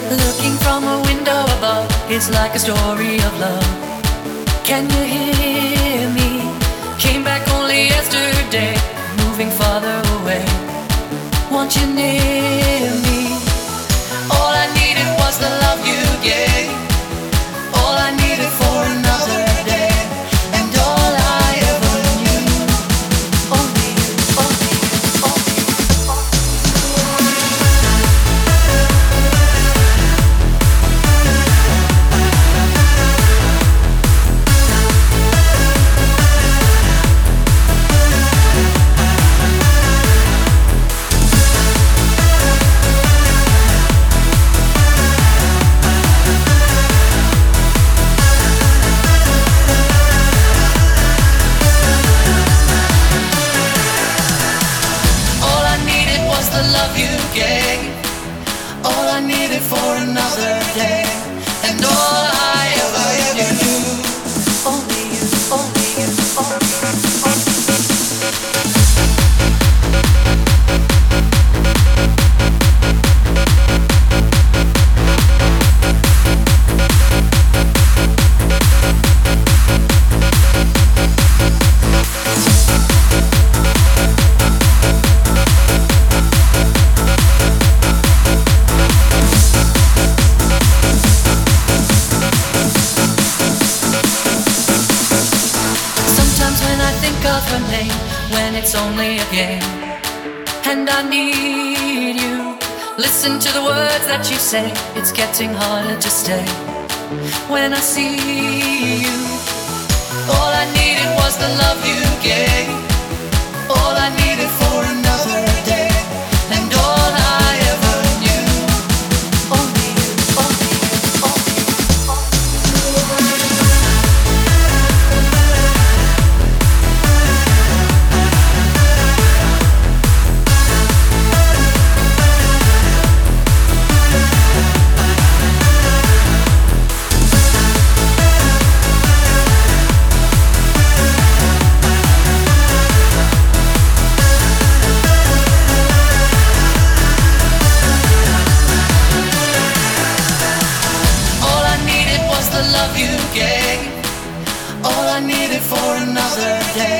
Looking from a window above, it's like a story of love. Can you hear me? Came back only yesterday, moving farther away. Want you near me? All I needed was the love you gave. All I needed for another day. And all I ever knew. Only you, only you, only you, the love you gave. All I needed for another day. And all I ever knew. Only you, only you, only you, only you. Of her name when it's only a game, and I need you. Listen to the words that you say. It's getting harder to stay when I see you. All I needed was the love you gave. All I needed for another day. And all I ever knew. Only you, only you, only you, only you. The love you gave. All I needed for another day.